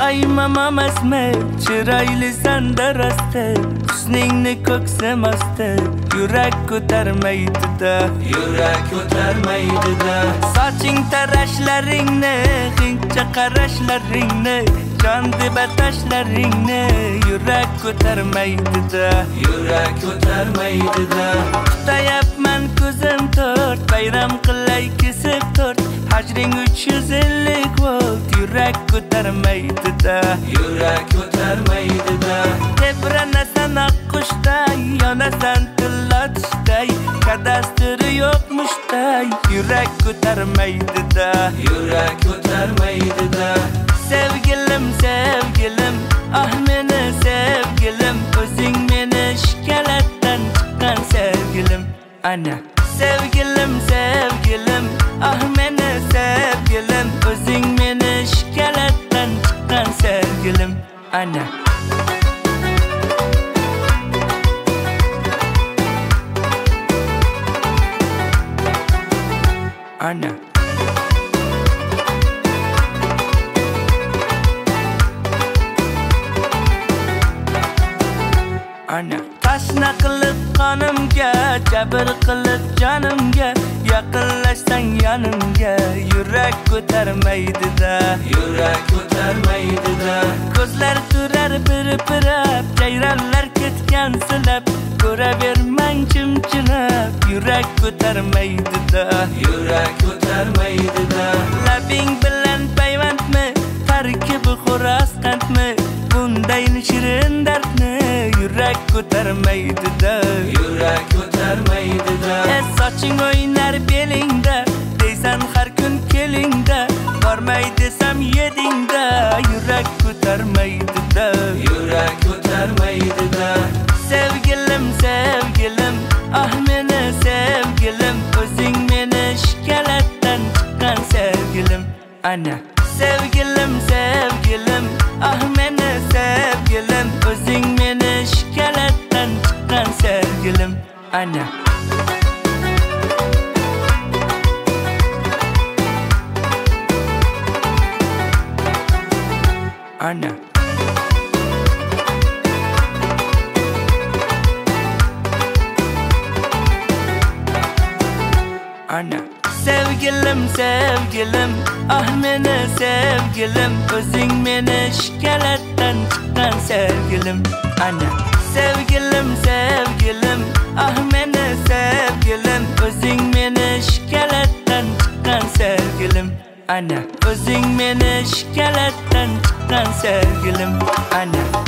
Ay mamam asma, chiroyli sanda rosti, husningni ko'ksam osti, yurak ko'tarmaydi-da, yurak ko'tarmaydi-da. Soching tarashlaringni, g'ingcha qarashlaringni, jon deb atashlaringni, yurak ko'tarmaydi-da, yurak ko'tarmaydi-da. Kutayapman ko'zim to'rt, bayram qilay kesib to'rt, hajring 350 volt, yurak ko'tarmaydi-da, yurak ko'tarmaydi-da. Tebranasan oqqushday, yonasan tillatishday, kadastri yo'qmushday, yurak ko'tarmaydi-da, yurak ko'tarmaydi-da. Sevgilim, sevgilim, ah meni sevgilim, o'zing meni shikalatdan chiqqan sevgilim. Ana sevgilim, sevgilim, ah meni sevgilim, o'zing meni shikalatdan chiqqan sevgilim. Ana ana ana tashna qilib qonimga, jabr qilib jonimga, yaqinlashsang yonimga, yurak ko'tarmaydi-da, yurak ko'tarmaydi-da. Ko'zlar turar pirpirab, jayronlar ketgan silab, ko'ravermang chimchilab, yurak ko'tarmaydi-da, yurak ko'tarmaydi-da. Labing bilan payvandmi, tarkibi xo'roz qandmi, bunday shirin dardni yurak ko'tarmaydi-da, yurak ko'tarmaydi-da. Soching o'ynar belingda, deysan har kun kelingda, bormay desam yedingda, yurak ko'tarmaydi-da, yurak ko'tarmaydi-da. Sevgilim, sevgilim, ah meni sevgilim, o'zing meni shikalatdan chiqqan sevgilim. Ana sevgilim, sevgilim, ah meni sevgilim, o'zing meni shikalatdan chiqqan sevgilim. Ana ana ana sevgilim, sevgilim, ah meni sevgilim, o'zing meni shikalatdan chiqqan sevgilim. Ana sevgilim, sevgilim, ah meni sevgilim, o'zing meni shikalatdan chiqqan sevgilim. Ana o'zing meni shikalatdan chiqqan sevgilim. Ana